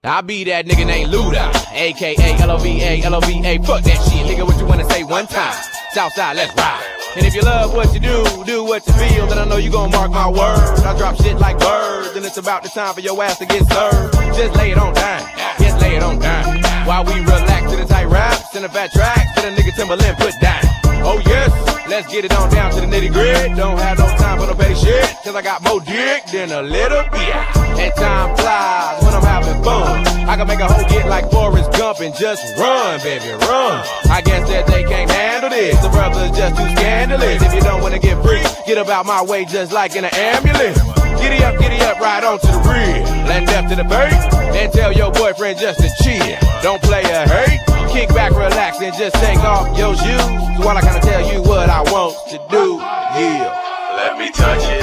I be that nigga named Luda, aka L-O-V-A, L-O-V-A, fuck that shit, nigga, what you wanna say one time? Southside, let's ride. And if you love what you do what you feel, then I know you gon' mark my words. I drop shit like birds, and it's about the time for your ass to get served. Just lay it on down, just lay it on down. While we relax to the tight raps and the fat tracks, to the nigga Timberland put down. Oh yes, let's get it on down to the nitty gritty. Don't have no time for no petty shit, cause I got more dick than a little bit. And time flies when I'm having fun. I can make a hoe get like Forrest Gump and just run, baby, run. I guess that they can't handle this. The brother's just too scandalous. If you don't wanna get free, get about my way just like in an ambulance. Giddy up, right on to the rear. Land death to the bait, and tell your boyfriend just to chill. Don't play a hate, kick back, relax, and just take off your shoes while I kinda tell you what I want to do, yeah. Let me touch it,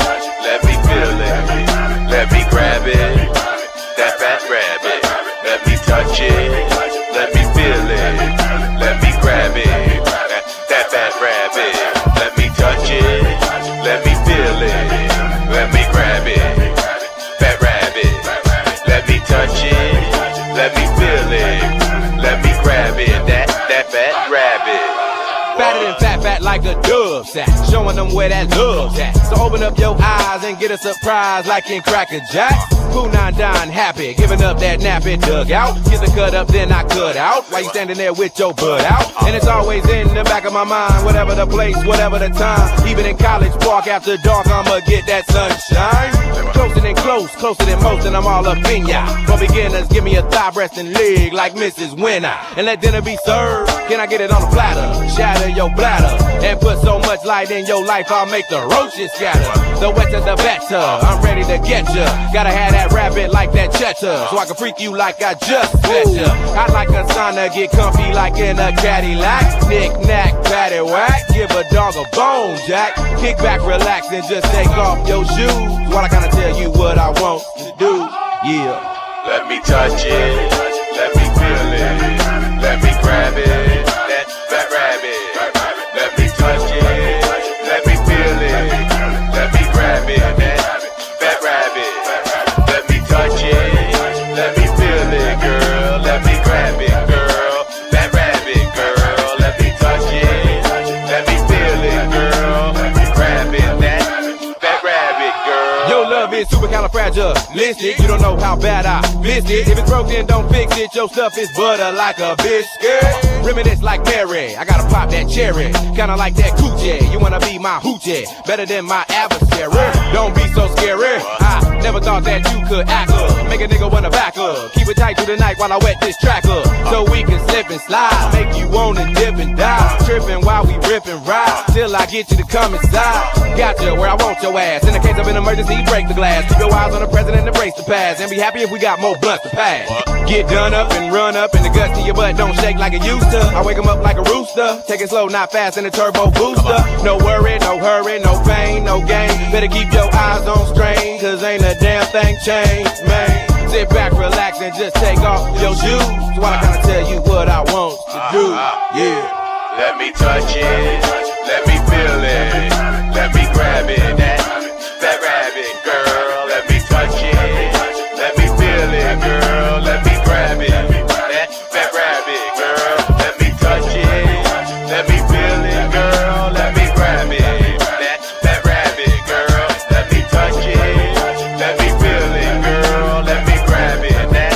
let me feel it, let me grab it, that fat rabbit. Let me touch it, let me feel it, let me grab it, that fat rabbit. Let me touch it, let me feel it, let me grab it, fat rabbit. Let me touch it, let me feel it, let me grab it, that fat rabbit. Fatter than fat like a dove sack, showing them where that love's at. So open up your eyes and get a surprise like in Cracker Jack. Cool 9 down happy, giving up that nappy dugout. Get the cut up, then I cut out. While you standing there with your butt out. And it's always in the back of my mind, whatever the place, whatever the time. Even in College Park after dark, I'ma get that sunshine. Closer than close, closer than most, and I'm all up in ya. For beginners, give me a thigh, breast, and leg like Mrs. Winner. And let dinner be served. Can I get it on a platter? Shatter your bladder and put so much light in your life, I'll make the roaches scatter. The wetter the better, I'm ready to get ya. Gotta have that rabbit like that cheddar, so I can freak you like I just met ya. I like a sauna, get comfy like in a Cadillac. Knick-knack, patty-whack, give a dog a bone, Jack. Kick back, relax, and just take off your shoes while I kinda tell you what I want to do, yeah. Let me touch it, let me feel it, let me grab it, that fat rabbit. Let me touch it, let me feel it, let me grab it, that fat rabbit. Let me touch it, let me feel it, girl, let me grab it, girl, that rabbit, girl. Let me touch it, let me feel it, girl, let me grab it, that fat rabbit, girl. Your love is supercalifragilistic. You don't know how bad I missed it. If it's broken, don't fix it. Your stuff is butter like a biscuit. Reminisce like Mary, I gotta pop that cherry. Kinda like that coochie, you wanna be my hoochie. Better than my adversary, don't be so scary. I never thought that you could act up, make a nigga wanna back up. Keep it tight through the night while I wet this track up, so we can slip and slide. Make you wanna dip and dive, tripping while we rip and ride, till I get you to come inside. Gotcha where I want your ass, in the case of an emergency, break the glass. Keep your eyes on the president, embrace the past, and be happy if we got more blunts to pass. Get done up and run up, and the guts to your butt don't shake like it used to. I wake 'em up like a rooster, take it slow, not fast, in a turbo booster. No worry, no hurry, no pain, no gain. Better keep your eyes on strain, cause ain't a damn thing changed, man. Sit back, relax, and just take off your shoes while I kinda tell you what I want to do, yeah. Let me touch it, let me feel it, let me grab it, that rabbit, girl. Let me touch it, let me feel it, girl. Let me grab it, that rabbit, girl. Let me touch it, let me feel it, girl. Let me grab it, that rabbit, girl. Let me touch it, let me feel it, girl. Let me grab it, that.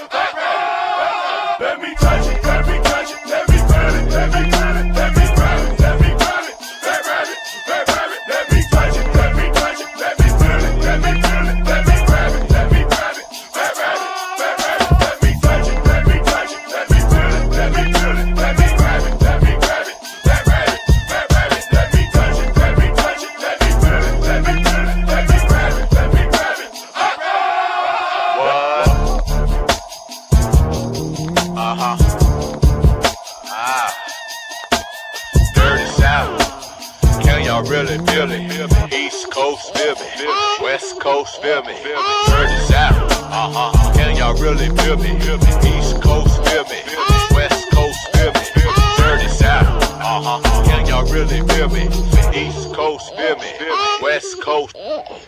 Let me touch it, let me touch it, let me feel it, let me grab it, let me grab it, let me grab it, that rabbit, that rabbit. Let me touch it, let me touch it, let me feel it, let me feel it, let me grab it, let me grab it, that rabbit, that rabbit. Let me touch it, let me touch it, let me feel it, let me feel it, let me grab it, let me grab it, that rabbit, that rabbit. Let me touch it, let me touch it, let me feel it, let me feel it, let me grab it, let me grab it. What? Dirty South. Can y'all really feel me? East Coast feel me, West Coast feel me. Dirty South. Can y'all really feel me? East Coast feel me, West Coast feel me. Dirty South. Can y'all really feel me? East Coast feel me, West Coast.